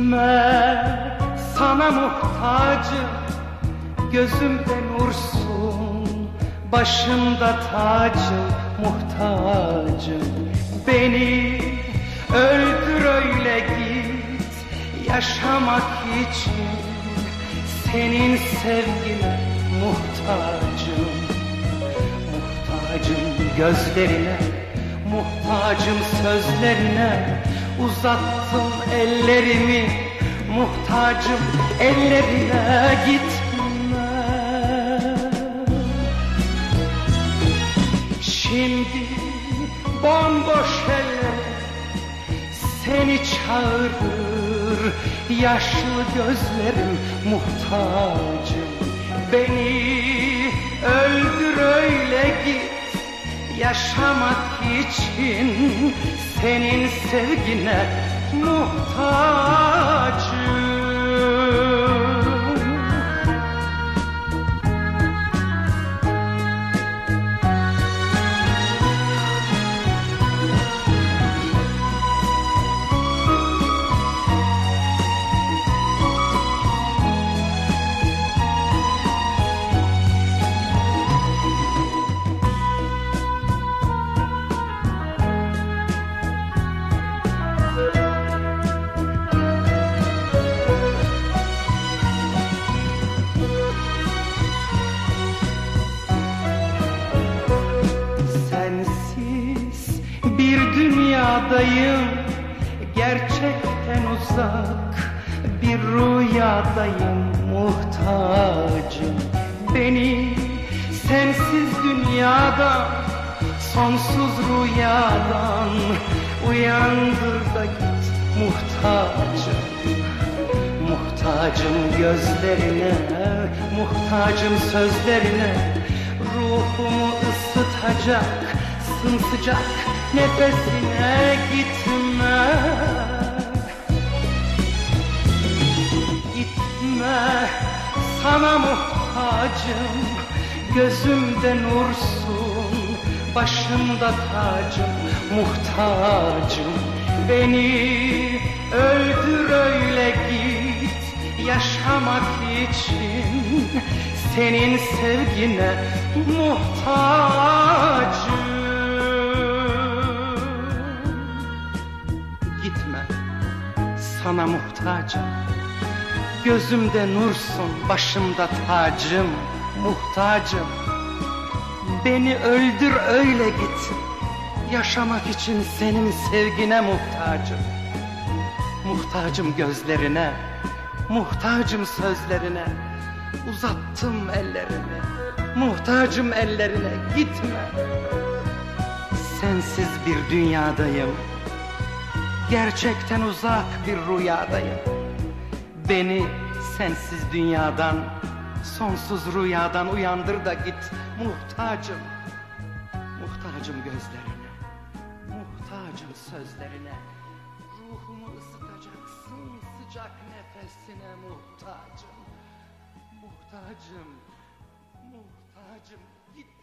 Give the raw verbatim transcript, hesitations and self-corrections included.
Gitme, sana muhtacım, gözümde nursun, başımda tacım, muhtacım. Beni öldür öyle git, yaşamak için senin sevgine muhtacım. Muhtacım gözlerine, muhtacım sözlerine, uzattım ellerimi, muhtacım ellerine. Gitme, şimdi bomboş eller seni çağırır, yaşlı gözlerim, muhtacım. Beni öldür öyle git, yaşamak için senin sevgine muhtacım. Bir dünyadayım, gerçekten uzak bir rüyadayım, muhtacım. Beni sensiz dünyadan, sonsuz rüyadan uyandır da git, muhtacım. Muhtacım gözlerine, muhtacım sözlerine, ruhumu ısıtacak sımsıcak nefesine. Gitme, gitme, sana muhtacım, gözümde nursun, başımda tacım, muhtacım. Beni öldür öyle git, yaşamak için senin sevgine muhtacım. Gitme, sana muhtacım, gözümde nursun, başımda tacım, muhtacım. Beni öldür öyle git, yaşamak için senin sevgine muhtacım. Muhtacım gözlerine, muhtacım sözlerine, uzattım ellerimi, muhtacım ellerine. Gitme, sensiz bir dünyadayım, gerçekten uzak bir rüyadayım. Beni sensiz dünyadan, sonsuz rüyadan uyandır da git, muhtacım. Muhtacım gözlerine, muhtacım sözlerine, ruhumu ısıtacaksın sıcak nefesine, muhtacım. Muhtacım, muhtacım. Git.